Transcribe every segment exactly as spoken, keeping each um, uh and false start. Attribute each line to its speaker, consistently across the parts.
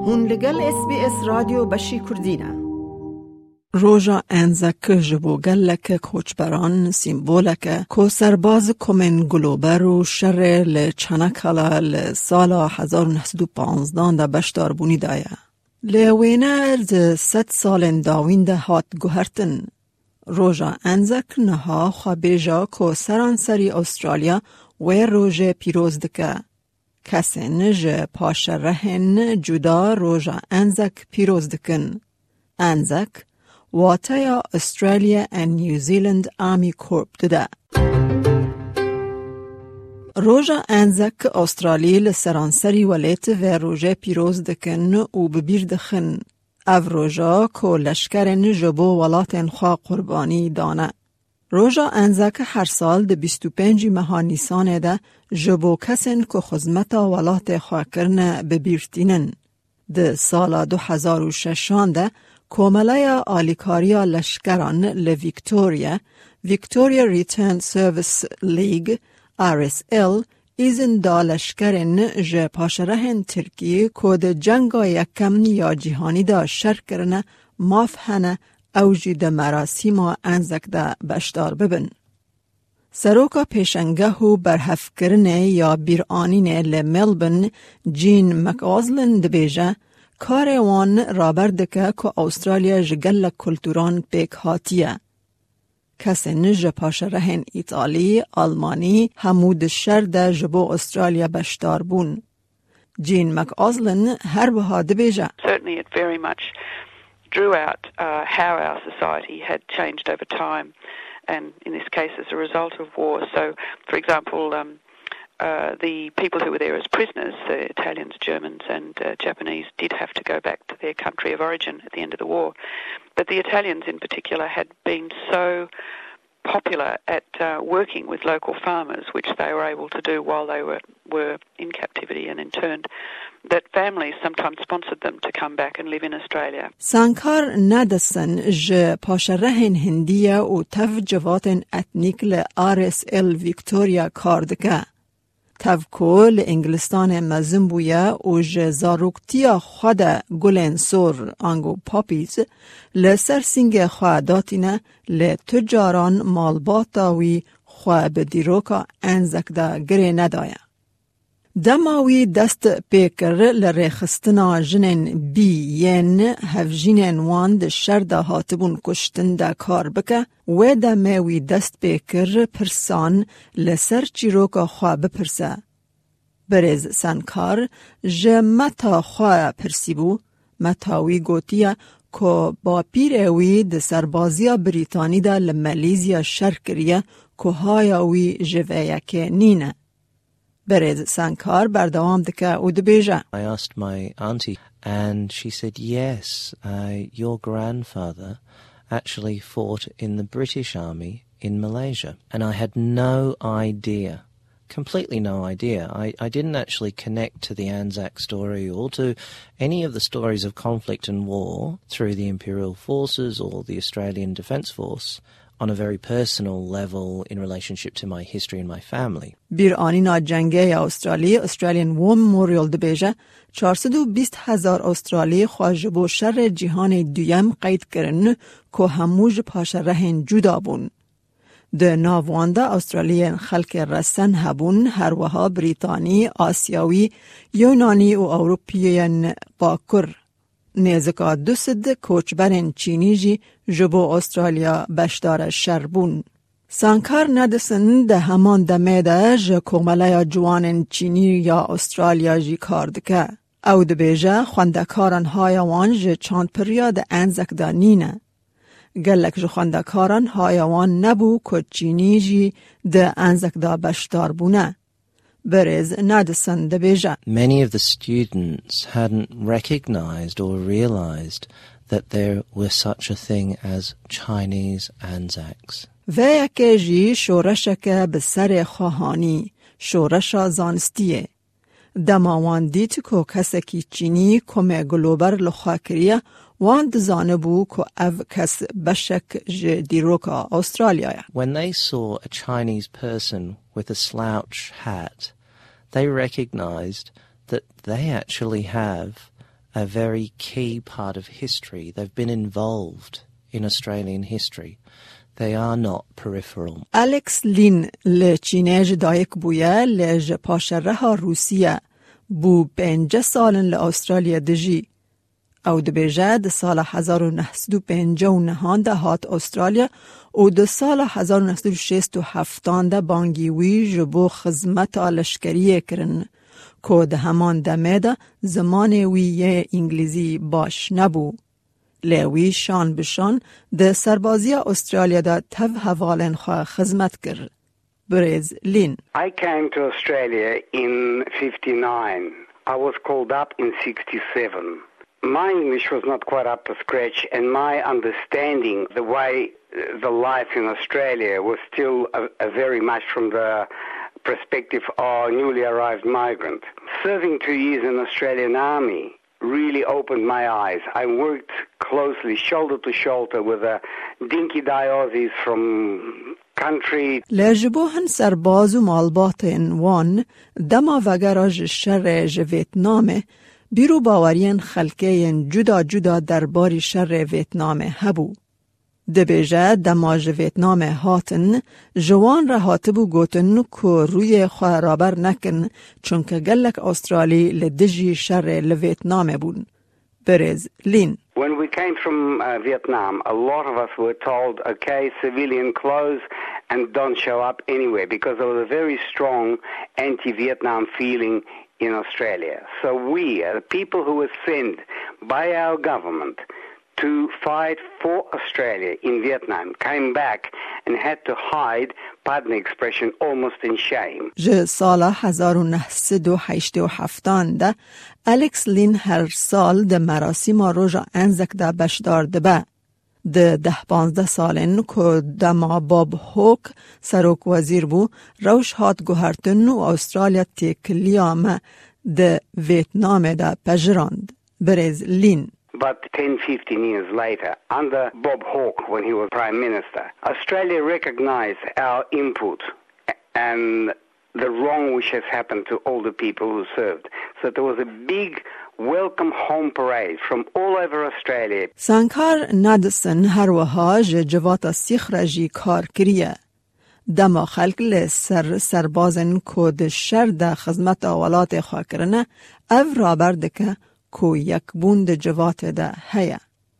Speaker 1: هون لگل اس بی اس رادیو بشی کردینه.
Speaker 2: روژا انزک جبو گلک کوچبران سیمبولک کو سرباز کومن گلوبر و شر لچنکالا لسالا هزار و نهصد و پانزده دا بشدار بونی دایا. لوینه د ست سالن داوین ده هات گوهرتن. روژا انزک نها خوابیجا کو سرانسری استرالیا و روژه پیروز دکه. کسین جه پاشرهن جدا روژا انزک پیروز دکن. انزک واتایا استرالیا and New Zealand Army Corps دده. روژا انزک استرالی لسرانسری ولیت و روژه پیروز دکن و ببیر دخن. او روژا که لشکرن جبو ولاتن خواه قربانی دانه. روژا انزک هر سال ده بیست و پنج ماه نیسان ده جبو کسن که خزمتا ولات خواه کرنه ببیرتینن. ده سال دو هزار و ششان ده کوملای آلیکاریا لشکران لویکتوریا ویکتوریا ریترن سرویس لیگ آر اس ال ایزن دا لشکرن جه پاشرهن ترکیه کود جنگا یکم یا جهانی دا شر کرنه مافهنه اوجی دا مراسیما انزک دا بشدار ببن. سروکا پیشنگه و برحف کرنه یا بیرانینه لملبن جین مکازلن دبیجه کار وان رابردکه که استرالیا جگل کلتوران پیک هاتیه. کسی نج پاشرهن ایتالی، آلمانی، همود شرده جبو استرالیا بشدار بون. جین مکازلن هر بها دبیجه.
Speaker 3: Certainly it very much drew out uh, how our society had changed over time, and in this case as a result of war. So, for example, um, Uh, the people who were there as prisoners, the Italians, Germans and uh, Japanese, did have to go back to their country of origin at the end of the war. But the Italians in particular had been so popular at uh, working with local farmers, which they were able to do while they were, were in captivity and interned, that families sometimes sponsored them to come back and live in Australia.
Speaker 2: سانکار ندسن ج پاشرهن هندیه و تف جواتن اتنیک ل آر اس ال ویکتوریا کاردکه. تفکول انگلستان مزن بویا و جزاروکتیا خود گلن سور آنگو پاپیز لسر سینگ خواه داتینه لتجاران مالباتاوی خواه بدیروکا انزک دا گره ندایا. دماوی دست پیکر لرخستنا جنن بی ین هفجینن وان ده شرده هاتبون کشتن ده کار بکه و دماوی دست پیکر پرسان لسر چیروکا خواه بپرسه. برز سنکار جه متا خواه پرسیبو متاوی گوتیه که با پیروی ده سربازیا بریتانی ده لمالیزیا شرکریه که هایاوی جوه که نینه. برز سانکار بردوام دکه او دبیجه.
Speaker 4: I asked my auntie and she said yes, uh, your grandfather actually fought in the British Army in Malaysia, and I had no idea, completely no idea. I, I didn't actually connect to the Anzac story or to any of the stories of conflict and war through the Imperial Forces or the Australian Defence Force on a very personal level in relationship to my history and my family.
Speaker 2: بیر آنینا جنگه استرالی استرالیان ووم موریال دبیجه چهارصد و بیست هزار استرالی خواجب شر جهان دویم قید کرن که هموج پاشرهن جدا بون. ده ناوانده استرالیان خلق رسن هبون هر وها بریتانی، آسیاوی، یونانی و اوروپیین باکر. نیزکا دوسد کوچبرن چینی جی جبو استرالیا بشدار شربون. سانکار ندسن ده همان دمه ده جه کوملای جوانن چینی یا استرالیا جی کاردکه. او ده بیجه خوندکاران هایوان جه چاند پریا ده انزک ده نینه. گلک جه خوندکاران هایوان نبو که چینی جی ده انزک ده بشدار بونه. Berez Nadison de Beja.
Speaker 4: Many of the students hadn't recognized or realized that there was such a thing as Chinese Anzacs.
Speaker 2: Veyake ji shorashake besare khahani, shorasha zanstiye. Damawan dit ko kaseki Chini kome globar lokhakriya wand zanabu ko av kas bashak je diroka Australia.
Speaker 4: When they saw a Chinese person with a slouch hat, they recognized that they actually have a very key part of history. They've been involved in Australian history. They are not peripheral.
Speaker 2: الکس لین لچینه جدایک بویا لج پاشره روسیه بو پنج سال لأسترالیا دجی او دبیجه ده سال هزار و نهصد و پنجاه و نه ده هات استرالیا و ده سال هزار و نهصد و شصت و هفت ده بانگیوی جبو خدمت لشکریه کرن که ده همان دمه ده زمان وی انگلیزی باش نبو. لیوی شان بشان ده سربازی استرالیا ده تف حوالن خواه خدمت کرد. برز لین.
Speaker 5: I came to Australia in fifty-nine. I was called up in sixty-seven. My English was not quite up to scratch, and my understanding the way the life in Australia was still a, a very much from the perspective of a newly arrived migrant. Serving two years in the Australian Army really opened my eyes. I worked closely, shoulder to shoulder, with the dinky Aussies from country.
Speaker 2: لجبوهن سرباز و مالبات وان دما وگراج شر ج ویتنام بیرو باورین خلکه جدا جدا درباری شر ویتنام هبو. دبیجه دما ج ویتنام هاتن جوان را هاتبو گوتن که روی خواه رابر نکن چونکه گلک استرالی لدجی شر لویتنام بون. برز لین.
Speaker 5: When we came from uh, Vietnam, a lot of us were told, okay, civilian clothes and don't show up anywhere, because there was a very strong anti-Vietnam feeling in Australia. So we, uh, the people who were sent by our government to fight for Australia in Vietnam, came back and had to hide, pardon the expression, almost in shame.
Speaker 2: ج سال هزار و نهصد و هشتاد و هفت ده الکس لین هر سال ده مراسم روژا انزک ده بشدار ده به. ده ده پانزده سالن که دما باب هوک سروک وزیر بو روش هات گوهرتن و استرالیا تکلیام ده ویتنام ده پجراند. برز لین.
Speaker 5: But ten, fifteen years later, under Bob Hawke, when he was Prime Minister, Australia recognized our input and the wrong which has happened to all the people who served. So there was a big welcome home parade from all over Australia.
Speaker 2: سانکار نادسن هر وها جوات سیخ رجی کار کریه. دما خلق لسر سربازن کود شر ده خدمت اولات خواه کرنه او رابر دکه کو یک بوند جوات ده هیا.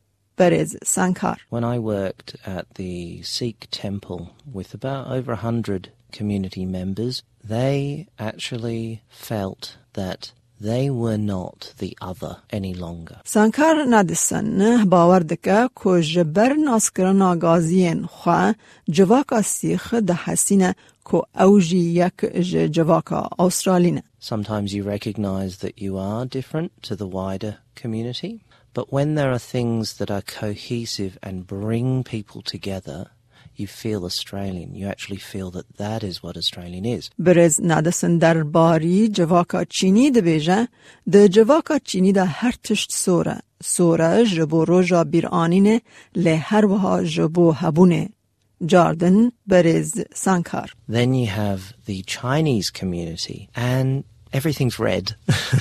Speaker 2: برز سانکار.
Speaker 4: When I worked at the Sikh temple with about over a hundred community members, they actually felt that they were not the other any longer.
Speaker 2: سانکار ندسن باور دکه که جبر ناسکرنا گازین خواه جواکا سیخ ده حسینه که اوجی یک جواکا استرالینه.
Speaker 4: Sometimes you recognize that you are different to the wider community, but when there are things that are cohesive and bring people together, you feel Australian. You actually feel that that is what Australian is.
Speaker 2: برز ندسن در باری جواکا چینی ده بیجه ده جواکا چینی ده هر تشت سوره. سوره جبو روژا بیرانینه له هر وها جبو هبونه. Jordan برز سانکار.
Speaker 4: Then you have the Chinese community and everything's red.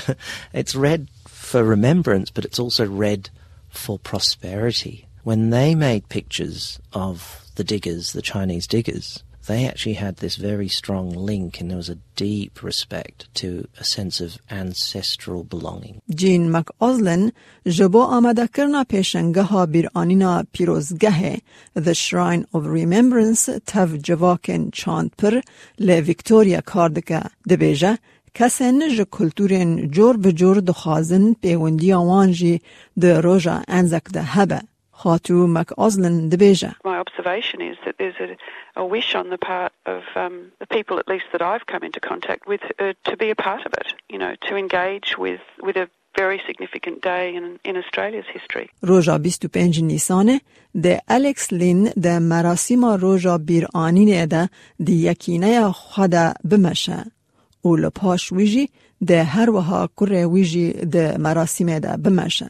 Speaker 4: It's red for remembrance, but it's also red for prosperity. When they made pictures of the diggers, the Chinese diggers, they actually had this very strong link, and there was a deep respect to a sense of ancestral belonging.
Speaker 2: جین مک آزلن جبو آمده کرنا پیشنگه ها بیرانینا پیروزگه The Shrine of Remembrance تف جواکن چاند پر ل ویکتوریا کاردکه دبیجه کسین ج کلتورین جور بجور دخوازن پیوندی آوانجی ده روژا انزک ده هبه. خاطو مک آزلن دبیجه.
Speaker 3: My observation is that there's a, a wish on the part of um, the people, at least that I've come into contact with, uh, to be a part of it, you know, to engage with, with a very significant day in, in Australia's history.
Speaker 2: روژا بیست و پنج نیسانه ده الکس لین ده مراسم روژا بیرانینه ده دی یکینه خدا بمشه. او لپاش ویجی ده هر وها کره ویجی ده مراسم ده بمشه.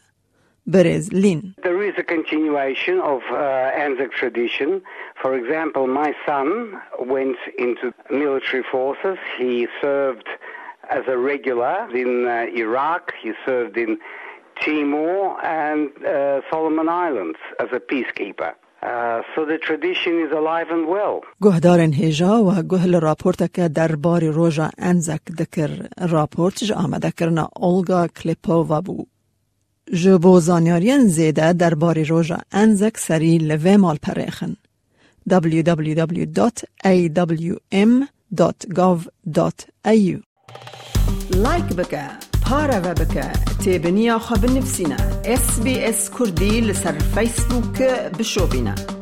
Speaker 2: برز لین.
Speaker 5: There is a continuation of uh, Anzac tradition. For example, my son went into military forces. He served as a regular in uh, Iraq. He served in Timor and uh, Solomon Islands as a peacekeeper. Uh, so the tradition is alive and well.
Speaker 2: گهدارن هیجا و گهل راپورت که درباری روژا انزک دکر راپورت جا آمده کرنا اولگا کلیپووا بو. جبو زانیارین زیده درباری روژا انزک سری لوه مال پریخن. دبلیو دبلیو دبلیو دات ای دبلیو ام دات گاو دات ای یو
Speaker 1: لایک بکه، پاره و بکه، تیبنیا خواب نفسینا اس بی اس کردی لسر فیسبوک بشو بینا.